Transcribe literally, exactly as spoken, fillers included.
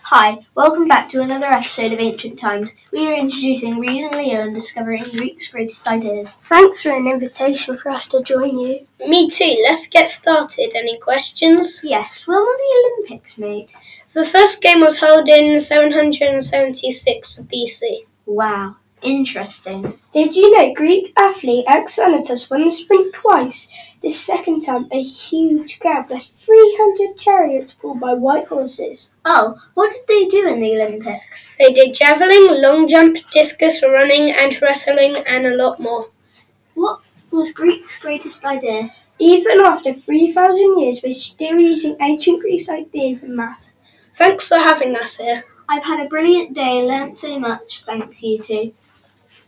Hi, welcome back to another episode of Ancient Times. We are introducing Reid and Leo and discovering Greek's greatest ideas. Thanks for an invitation for us to join you. Me too. Let's get started. Any questions? Yes, when were the Olympics made? The first game was held in seven hundred seventy-six B C. Wow, interesting. Did you know Greek athlete Axonitas won the sprint twice? This second time, a huge crowd left three hundred chariots pulled by white horses. Oh, what did they do in the Olympics? They did javelin, long jump, discus, running and wrestling and a lot more. What was Greek's greatest idea? Even after three thousand years, we're still using ancient Greek ideas in maths. Thanks for having us here. I've had a brilliant day and learnt so much, thanks you two.